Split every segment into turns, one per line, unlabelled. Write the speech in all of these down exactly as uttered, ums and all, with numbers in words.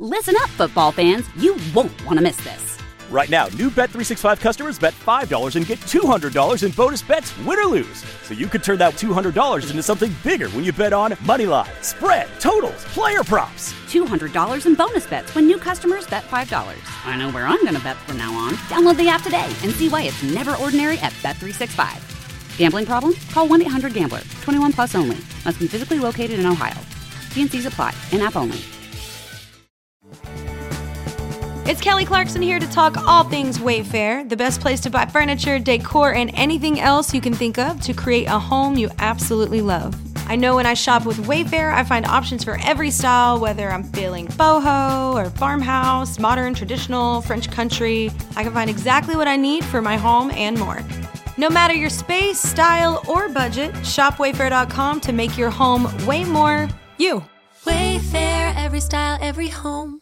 Listen up, football fans. You won't want to miss this.
Right now, new Bet three sixty-five customers bet five dollars and get two hundred dollars in bonus bets, win or lose. So you could turn that two hundred dollars into something bigger when you bet on money line, spread, totals, player props.
two hundred dollars in bonus bets when new customers bet five dollars. I know where I'm going to bet from now on. Download the app today and see why it's never ordinary at Bet three sixty-five. Gambling problem? Call one eight hundred gambler. twenty-one plus only. Must be physically located in Ohio. T and C's apply. In-app only.
It's Kelly Clarkson here to talk all things Wayfair, the best place to buy furniture, decor, and anything else you can think of to create a home you absolutely love. I know when I shop with Wayfair, I find options for every style, whether I'm feeling boho or farmhouse, modern, traditional, French country. I can find exactly what I need for my home and more. No matter your space, style, or budget, shop wayfair dot com to make your home way more you.
Wayfair, every style, every home.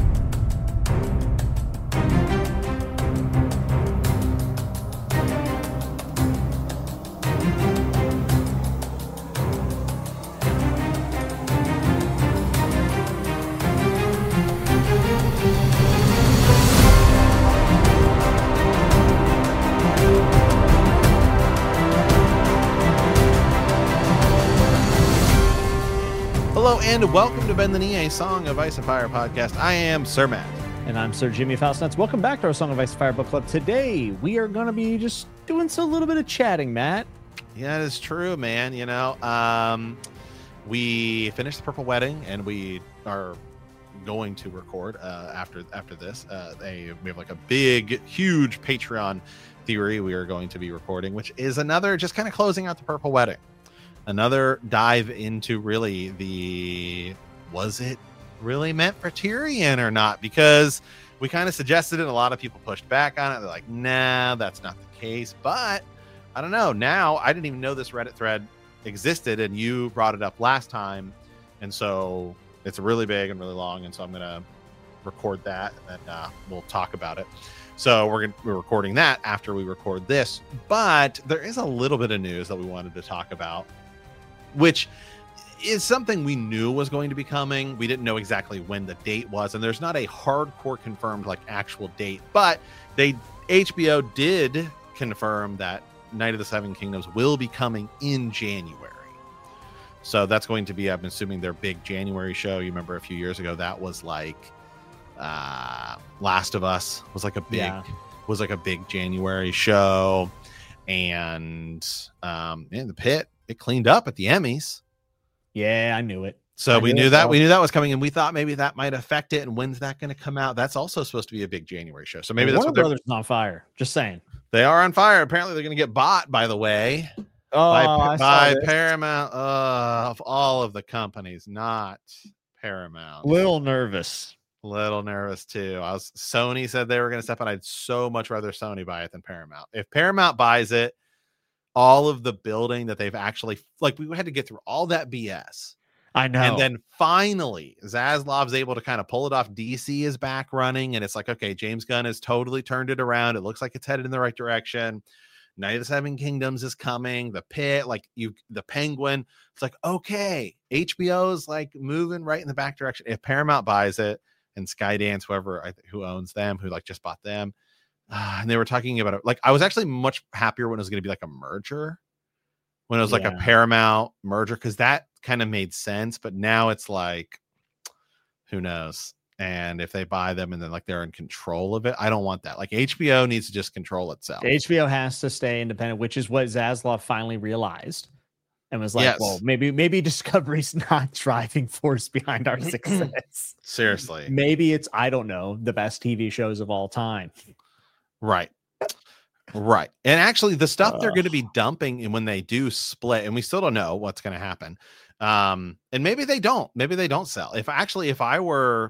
Hello and welcome to Bend the Knee, a Song of Ice and Fire podcast. I am Sir Matt.
And I'm Sir Jimmy Faustnuts. Welcome back to our Song of Ice and Fire book club. Today, we are going to be just doing so a little bit of chatting, Matt.
Yeah, it is true, man. You know, um, we finished the Purple Wedding, and we are going to record uh, after after this. Uh, a, we have like a big, huge Patreon theory we are going to be recording, which is another just kind of closing out the Purple Wedding. Another dive into really the, was it really meant for Tyrion or not? Because we kind of suggested it and a lot of people pushed back on it. They're like, nah, that's not the case. But I don't know. Now, I didn't even know this Reddit thread existed and you brought it up last time. And so it's really big and really long. And so I'm going to record that and then uh, we'll talk about it. So we're, gonna, we're recording that after we record this. But there is a little bit of news that we wanted to talk about, which is something we knew was going to be coming. We didn't know exactly when the date was, and there's not a hardcore confirmed like actual date, but they H B O did confirm that Night of the Seven Kingdoms will be coming in January. So that's going to be, I'm assuming, their big January show. You remember a few years ago that was like uh Last of Us was like a big yeah. was like a big January show, and um in the pit it cleaned up at the Emmys.
Yeah, I knew it.
So
I
we
knew
knew that
well.
we knew that was coming, and we thought maybe that might affect it. And when's that going to come out? That's also supposed to be a big January show. So maybe
Warner
that's what
Brothers is on fire. Just saying.
They are on fire. Apparently, they're going to get bought. By the way,
oh,
by, by Paramount. Uh, of all of the companies, not Paramount.
Little nervous.
Little nervous too. I was. Sony said they were going to step on. I'd so much rather Sony buy it than Paramount. If Paramount buys it, all of the building that they've actually, like, we had to get through all that B S.
I know.
And then finally, Zaslav's able to kind of pull it off. D C is back running, and it's like, okay, James Gunn has totally turned it around. It looks like it's headed in the right direction. Night of the Seven Kingdoms is coming. The Pit, like you, the Penguin. It's like, okay, H B O is like moving right in the back direction. If Paramount buys it and Skydance, whoever I th- who owns them, who like just bought them, uh, and they were talking about it. Like, I was actually much happier when it was going to be like a merger, when it was like
Yeah.
a Paramount merger, because that kind of made sense. But now it's like, who knows? And if they buy them and then like they're in control of it, I don't want that. Like, H B O needs to just control itself.
H B O has to stay independent, which is what Zaslav finally realized and was like,
Yes.
well, maybe maybe Discovery's not driving force behind our success.
Seriously.
Maybe it's, I don't know, the best T V shows of all time.
Right. Right. And actually the stuff
Uh,
they're going to be dumping, and when they do split, and we still don't know what's going to happen. Um, and maybe they don't, maybe they don't sell. If actually, if I were,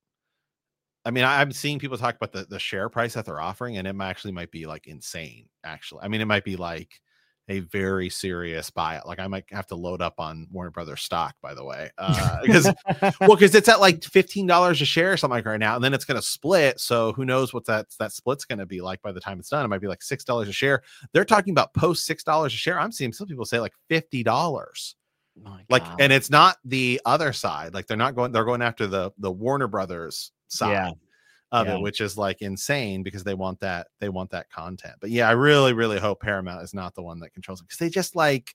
I mean, I, I'm seeing people talk about the, the share price that they're offering, and it might actually might be like insane. Actually, I mean, it might be like a very serious buyout. Like, I might have to load up on Warner Brothers stock, by the way, uh, because well, because it's at like fifteen dollars a share or something like right now, and then it's going to split. So who knows what that that split's going to be like by the time it's done? It might be like six dollars a share. They're talking about post six dollars a share. I'm seeing some people say like fifty dollars.
My
Like,
God.
and it's not the other side. Like they're not going, they're going after the the Warner Brothers side
Yeah.
of
Yeah.
it, which is like insane because they want that, they want that content. But yeah, I really, really hope Paramount is not the one that controls it because they just like.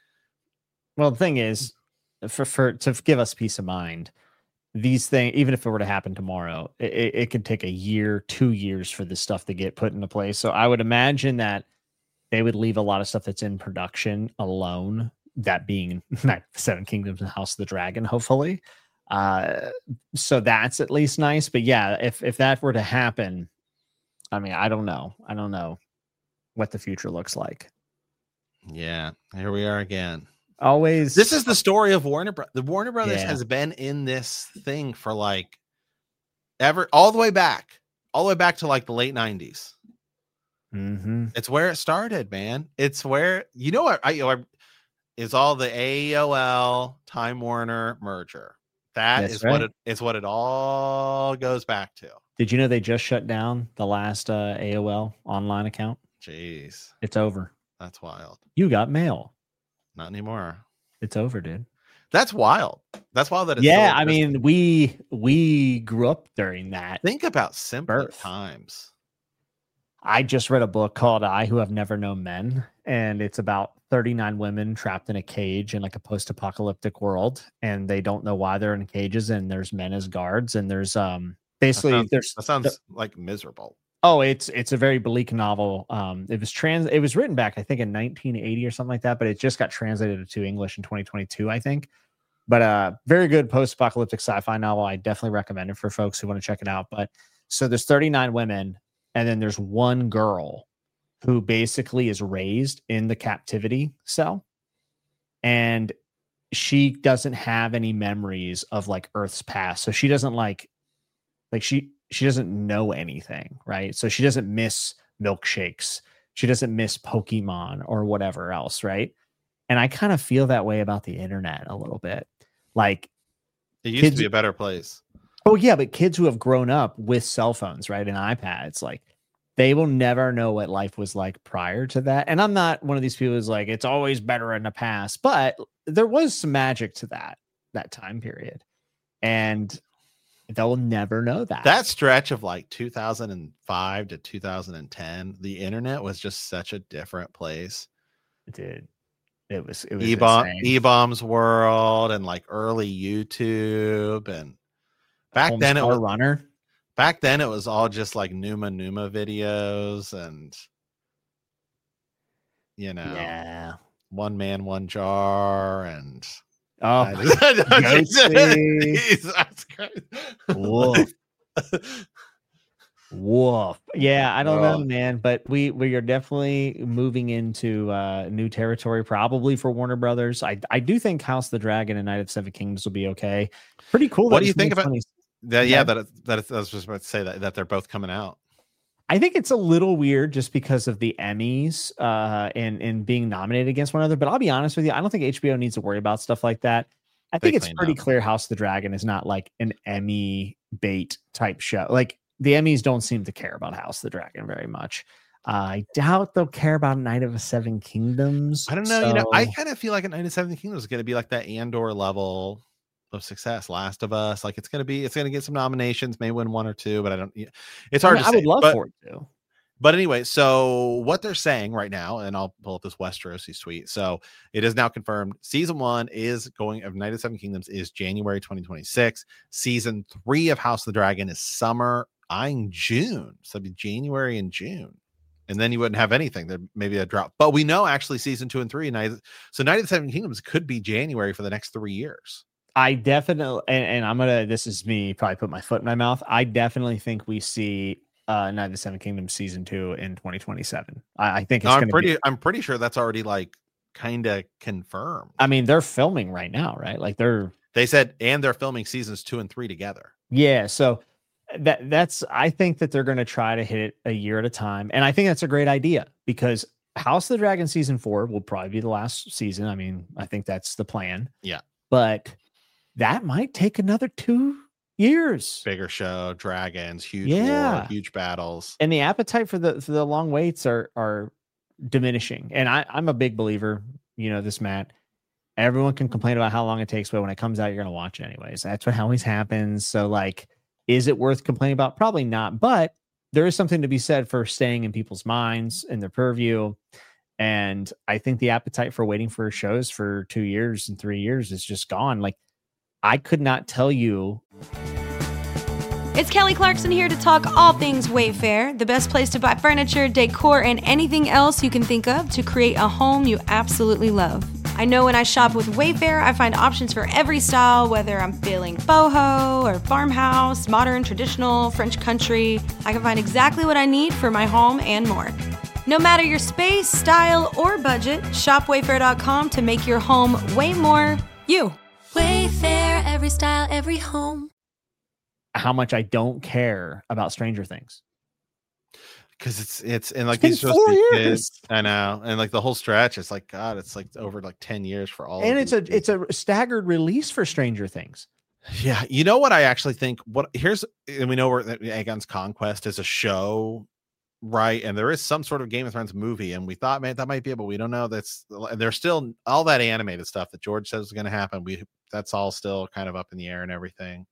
Well, the thing is, for for to give us peace of mind, these things, even if it were to happen tomorrow, it, it, it could take a year, two years for this stuff to get put into place. So I would imagine that they would leave a lot of stuff that's in production alone. That being Seven Kingdoms and House of the Dragon, hopefully. Uh, so that's at least nice. But yeah, if if that were to happen, I mean, I don't know. I don't know what the future looks like.
Yeah, here we are again.
Always.
This is the story of Warner Bros. The Warner Brothers
Yeah.
has been in this thing for like ever, all the way back, all the way back to like the late nineties.
Mm-hmm.
It's where it started, man. It's where, you know what? I, you know, I is all the A O L Time Warner merger. That
That's
is
right.
what it is. What it all goes back to.
Did you know they just shut down the last uh, A O L online account?
Jeez,
It's over.
that's wild.
You got mail.
Not anymore.
It's over, dude.
That's wild. That's wild. That it's
Yeah,
still
I
exists.
mean, we we grew up during that.
think about simpler
birth.
times.
I just read a book called I Who Have Never Known Men, and it's about thirty-nine women trapped in a cage in like a post-apocalyptic world, and they don't know why they're in cages, and there's men as guards, and there's um basically
That sounds,
there's
that sounds like miserable.
oh it's it's a very bleak novel. Um it was trans it was written back I think in nineteen eighty or something like that, but it just got translated to English in twenty twenty-two, I think. But uh very good post-apocalyptic sci-fi novel. I definitely recommend it for folks who want to check it out. But so there's thirty-nine women, and then there's one girl who basically is raised in the captivity cell, and she doesn't have any memories of like Earth's past. So she doesn't like like she she doesn't know anything, right? So she doesn't miss milkshakes. She doesn't miss Pokemon or whatever else, right? And I kind of feel that way about the internet a little bit. Like,
It used
kids-
to be a better place.
oh yeah, but kids who have grown up with cell phones, right, and iPads, like they will never know what life was like prior to that. And I'm not one of these people who's like, it's always better in the past, but there was some magic to that, that time period. And they'll never know that.
That stretch of like two thousand five to two thousand ten, the internet was just such a different place.
Dude, it was, it was
E-bomb,
insane.
E-bombs world and like early YouTube. And back
Homestar
then it was,
Runner.
back then it was all just like Numa Numa videos and, you know,
Yeah.
one man, one jar. And
Oh,
I just-
Ghosty.
Jesus Christ.
woof. Woof. Yeah, I don't
Oh.
know, man, but we we are definitely moving into uh new territory, probably for Warner Brothers. I I do think House of the Dragon and Night of Seven Kingdoms will be okay. Pretty cool.
What
that
do you
it's
think
made
about-
funny-
That, yeah,
Yeah.
that, it- that it- I was just about to say that, that they're both coming out.
I think it's a little weird just because of the Emmys uh and and being nominated against one another. But I'll be honest with you, I don't think H B O needs to worry about stuff like that. I
They
think it's
cleaned
pretty
up.
clear House of the Dragon is not like an Emmy bait type show. Like the Emmys don't seem to care about House of the Dragon very much. Uh, I doubt they'll care about Night of the Seven Kingdoms.
I don't know. You know, I
so-
kind of feel like a Night of Seven Kingdoms is going to be like that Andor level of success. Last of Us, like it's going to be, it's going to get some nominations, may win one or two, but I don't. yeah, It's
I,
hard
mean,
to
I
say.
would love
but,
for it to.
but anyway, so what they're saying right now, and I'll pull up this Westerosi tweet. So it is now confirmed. Season one is going of Night of Seven Kingdoms is January twenty twenty-six. Season three of House of the Dragon is summer, eyeing June. So it'd be January and June. And then you wouldn't have anything. There maybe a drop. But we know actually season two and three. Night, so Night of the Seven Kingdoms could be January for the next three years.
I definitely, and, and I'm gonna. This is me probably put my foot in my mouth. I definitely think we see uh, Night of the Seven Kingdoms season two in twenty twenty-seven. I, I think it's
No, I'm
gonna
pretty
be.
I'm pretty sure that's already like kind of confirmed.
I mean, they're filming right now, right? Like they're
They said, and they're filming seasons two and three together.
yeah. So that that's. I think that they're gonna try to hit it a year at a time, and I think that's a great idea because House of the Dragon season four will probably be the last season. I mean, I think that's the plan.
Yeah.
But that might take another two years.
Bigger show, dragons, huge
Yeah.
war, huge battles.
And the appetite for the for the long waits are are diminishing. And I, I'm a big believer, you know, this Matt. Everyone can complain about how long it takes, but when it comes out, you're going to watch it anyways. That's what always happens. So, like, is it worth complaining about? Probably not. But there is something to be said for staying in people's minds and their purview. And I think the appetite for waiting for shows for two years and three years is just gone. Like, I could not tell you.
It's Kelly Clarkson here to talk all things Wayfair, the best place to buy furniture, decor, and anything else you can think of to create a home you absolutely love. I know when I shop with Wayfair, I find options for every style, whether I'm feeling boho or farmhouse, modern, traditional, French country. I can find exactly what I need for my home and more. No matter your space, style, or budget, shop wayfair dot com to make your home way more you.
Wayfair, every style, every home.
How much I don't care about Stranger Things.
Because it's it's and like
it's
these
four years.
Kids, I know, and like the whole stretch, it's like God, it's like over like ten years for all.
And
of
it's a
these
it's a staggered release for Stranger Things.
Yeah, you know what I actually think. What here's and we know where Aegon's Conquest is a show, right? And there is some sort of Game of Thrones movie, and we thought, man, that might be it, but we don't know. That's there's still all that animated stuff that George says is going to happen. We that's all still kind of up in the air and everything.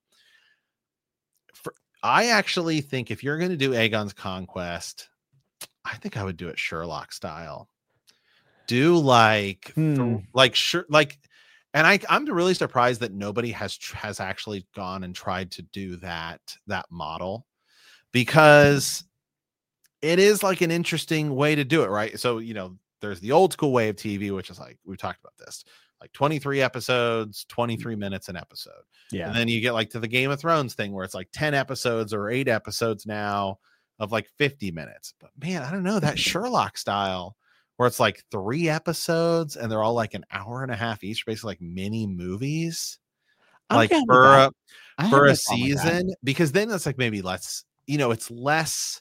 For, I actually think if you're going to do Aegon's Conquest, I think I would do it Sherlock style. Do like,
hmm.
th- like, sure, like, and I, I'm really surprised that nobody has has actually gone and tried to do that that model, because it is like an interesting way to do it, right? So you know, there's the old school way of T V, which is like we've talked about this, like twenty-three episodes, twenty-three minutes an episode.
Yeah.
And then you get like to the Game of Thrones thing where it's like ten episodes or eight episodes now of like fifty minutes. But man, I don't know, that Sherlock style where it's like three episodes and they're all like an hour and a half each, basically like mini movies,
I'm
like
down with
for
that.
a
I
for
have
a
no problem with that.
season, because then it's like maybe less, you know, it's less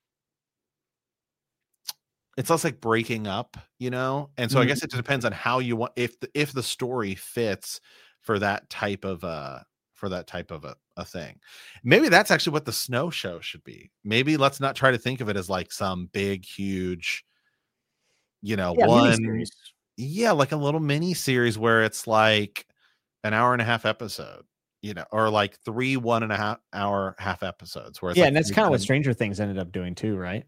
it's less like breaking up, you know? And so
Mhm.
I guess it depends on how you want, if the, if the story fits for that type of uh for that type of a, a thing. Maybe that's actually what the Snow Show should be. Maybe let's not try to think of it as like some big, huge, you know,
Yeah,
one,
miniseries.
yeah, like a little mini series where it's like an hour and a half episode, you know, or like three one and a half hour half episodes where it's
Yeah,
like
and that's
three
kind of what
times-
Stranger Things ended up doing too, right?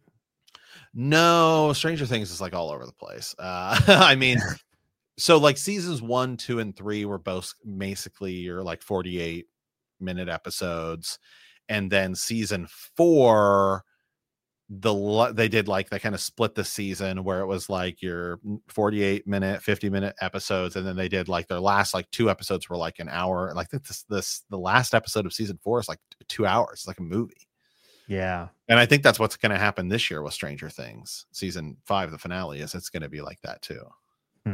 No, Stranger Things is like all over the place. Uh, I mean, so like seasons one, two, and three were both basically your like forty-eight minute episodes, and then season four, the they did like they kind of split the season where it was like your forty-eight minute, fifty minute episodes, and then they did like their last like two episodes were like an hour. Like this, this the last episode of season four is like two hours. It's like a movie.
Yeah.
And I think that's what's going to happen this year with Stranger Things. Season five, the finale, is it's going to be like that too.
Hmm.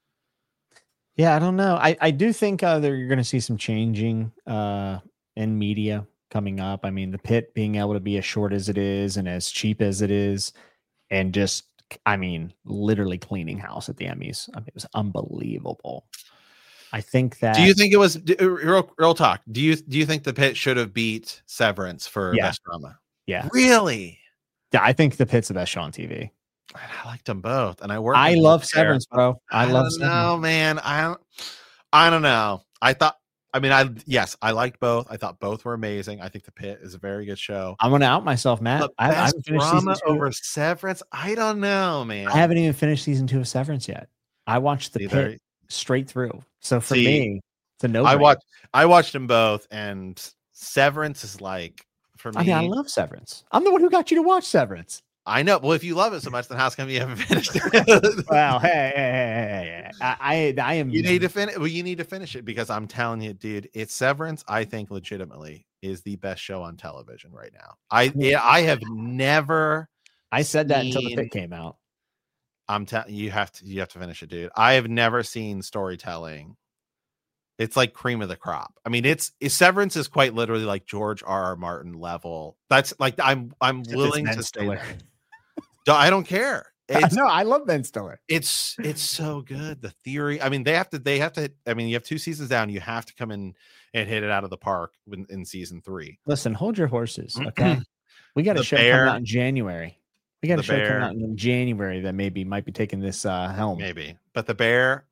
Yeah, I don't know. I, I do think uh, that you're going to see some changing uh, in media coming up. I mean, the Pit being able to be as short as it is and as cheap as it is, and just, I mean, literally cleaning house at the Emmys. I mean, it was unbelievable. I think that.
Do you think it was real, real talk? Do you do you think the Pit should have beat Severance for
Yeah.
best drama?
Yeah.
Really?
Yeah, I think the Pit's the best show on T V.
I liked them both, and I worked.
I
with
love
them there.
Severance, bro. I,
I
love
don't
Severance.
know, man. I don't. I don't know. I thought. I mean, I yes, I liked both. I thought both were amazing. I think the Pit is a very good show.
I'm gonna out myself, Matt.
But
I, I
best
haven't finished season
drama
two.
over Severance. I don't know, man.
I haven't even finished season two of Severance yet. I watched the
Either.
Pit straight through. So for
See,
me, it's a no.
I watched. I watched them both, and Severance is like for me.
I mean, I love Severance. I'm the one who got you to watch Severance.
I know. Well, if you love it so much, then how's come you haven't finished it?
Well, hey, hey, hey, hey, hey. I, I, I am.
You need to finish. Well, you need to finish it because I'm telling you, dude, it's Severance. I think legitimately is the best show on television right now. I yeah, I have never.
I said that until the
seen-
Pit came out.
I'm telling you, have to. You have to finish it, dude. I have never seen storytelling. It's like cream of the crop. I mean, it's, it's Severance is quite literally like George R. R. Martin level. That's like I'm I'm
Except
willing
it's Ben
to say.
Stiller.
that. I don't care. It's,
No, I love Ben Stiller.
it's it's so good. The theory. I mean, they have to. They have to. I mean, you have two seasons down. You have to come in and hit it out of the park in, in season three.
Listen, hold your horses, okay? We got a
The
show
Bear.
coming out in January. We got a
The
show
Bear.
coming out in January that maybe might be taking this uh, helm.
Maybe, but the Bear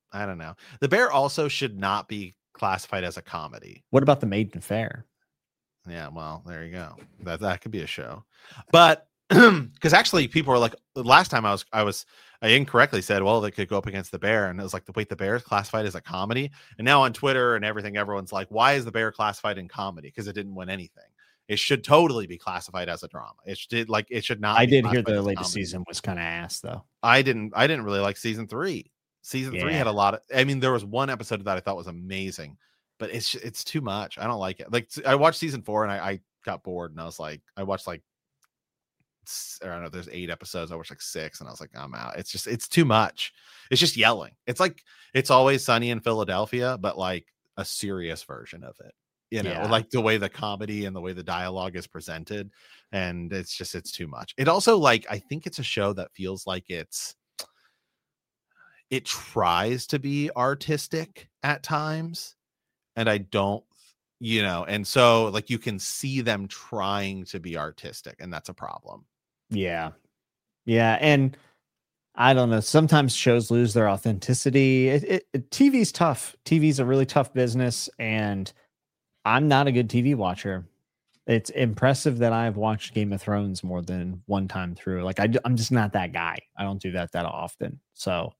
I don't know. The Bear also should not be classified as a comedy.
What about The Maiden Fair?
Yeah, well, there you go. That that could be a show. But because actually people were like, last time I was I was I incorrectly said, well, they could go up against the Bear, and it was like, the wait, the Bear is classified as a comedy. And now on Twitter and everything, everyone's like, why is the Bear classified in comedy? Because it didn't win anything. It should totally be classified as a drama. It should like it should not.
I
be
did hear the
classified as a
latest
comedy.
season was kind of ass though.
I didn't I didn't really like season three. Season three
Yeah.
had a lot of, I mean, there was one episode that I thought was amazing, but it's it's too much. I don't like it. Like I watched season four and I, I got bored, and I was like, I watched like I don't know, there's eight episodes. I watched like six, and I was like, I'm out. It's just it's too much. It's just yelling. It's like It's Always Sunny in Philadelphia, but like a serious version of it. You know,
Yeah.
like the way the comedy and the way the dialogue is presented. And it's just, it's too much. It also, like, I think it's a show that feels like it's, it tries to be artistic at times. And I don't, you know, and so like you can see them trying to be artistic, and that's a problem.
Yeah. Yeah. And I don't know. Sometimes shows lose their authenticity. It, it, it, T V's tough. T V's a really tough business, and I'm not a good T V watcher. It's impressive that I've watched Game of Thrones more than one time through. Like I, I'm just not that guy. I don't do that that often. So,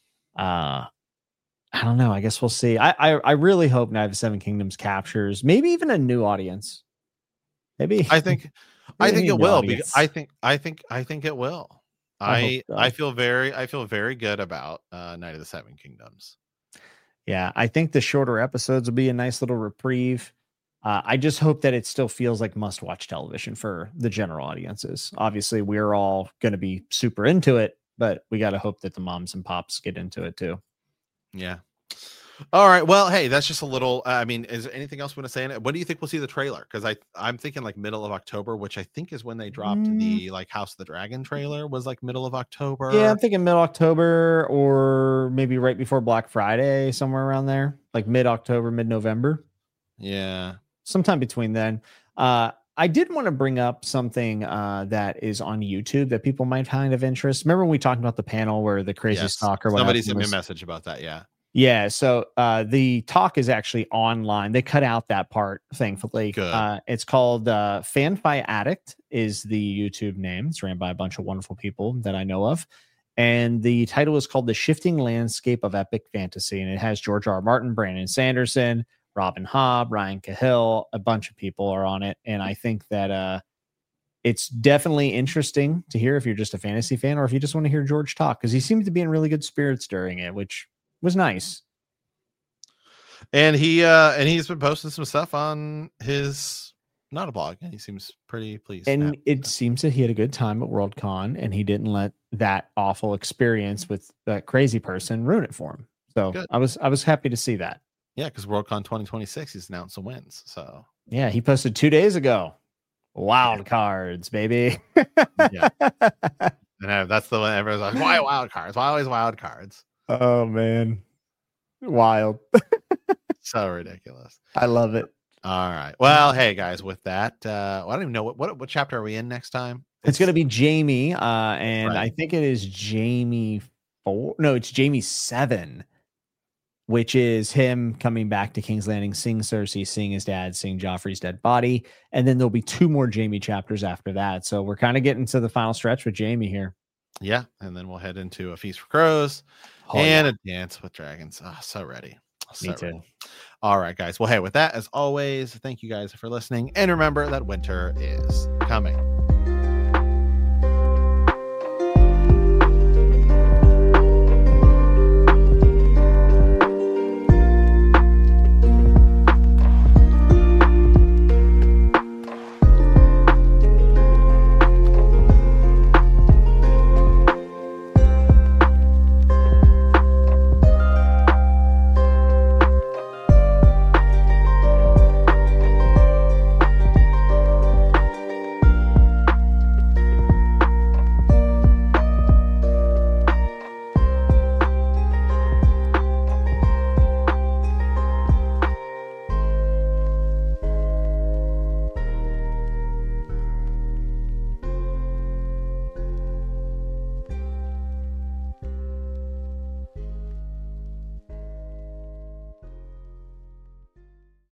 uh, I don't know. I guess we'll see. I, I, I really hope Night of the Seven Kingdoms captures maybe even a new audience. Maybe
I think, I
maybe
think
a
it
new
will.
audience.
Because I think, I think, I think it will.
I
I,
hope so.
I feel very, I feel very good about uh, Night of the Seven Kingdoms.
Yeah, I think the shorter episodes will be a nice little reprieve. Uh, I just hope that it still feels like must-watch television for the general audiences. Obviously, we're all going to be super into it, but we got to hope that the moms and pops get into it too.
Yeah. All right. Well, hey, that's just a little. Uh, I mean, is there anything else we want to say in it? When do you think we'll see the trailer? Because I I'm thinking like middle of October, which I think is when they dropped
Mm.
the like House of the Dragon trailer. Was like middle of October.
Yeah, I'm thinking mid-October or maybe right before Black Friday, somewhere around there, like mid-October, mid-November.
Yeah.
Sometime between then. Uh, I did want to bring up something uh, that is on YouTube that people might find of interest. Remember when we talked about the panel where the crazy
Yes.
stalker? what
Somebody
happened
sent me a
was-
message about that. Yeah.
Yeah, so uh, the talk is actually online. They cut out that part, thankfully.
Good.
Uh, it's called uh, FanFi Addict is the YouTube name. It's ran by a bunch of wonderful people that I know of. And the title is called The Shifting Landscape of Epic Fantasy. And it has George R. R. Martin, Brandon Sanderson, Robin Hobb, Ryan Cahill. A bunch of people are on it. And I think that uh, it's definitely interesting to hear if you're just a fantasy fan or if you just want to hear George talk, because he seemed to be in really good spirits during it, which was nice.
And he uh and he's been posting some stuff on his not a blog, and he seems pretty pleased.
And
happy.
it seems that he had a good time at Worldcon, and he didn't let that awful experience with that crazy person ruin it for him. So
Good.
I was I was happy to see that.
Yeah, because Worldcon twenty twenty-six, he's announced some wins. So
Yeah, he posted two days ago. Wild cards, baby.
Yeah. and uh, that's the one everyone's like, why wild cards? Why always wild cards?
Oh man. Wild.
So ridiculous.
I love it.
All right. Well, hey guys, with that, uh, well, I don't even know what, what what chapter are we in next time.
It's gonna be Jamie, uh, and
Right.
I think it is Jamie four. No, it's Jamie seven, which is him coming back to King's Landing, seeing Cersei, seeing his dad, seeing Joffrey's dead body, and then there'll be two more Jamie chapters after that. So we're kind of getting to the final stretch with Jamie here.
Yeah, and then we'll head into A Feast for Crows
Oh,
and
yeah.
a Dance with Dragons. Oh, so ready. So
Me too.
ready. All right, guys. Well, hey, with that, as always, thank you guys for listening, and remember that winter is coming.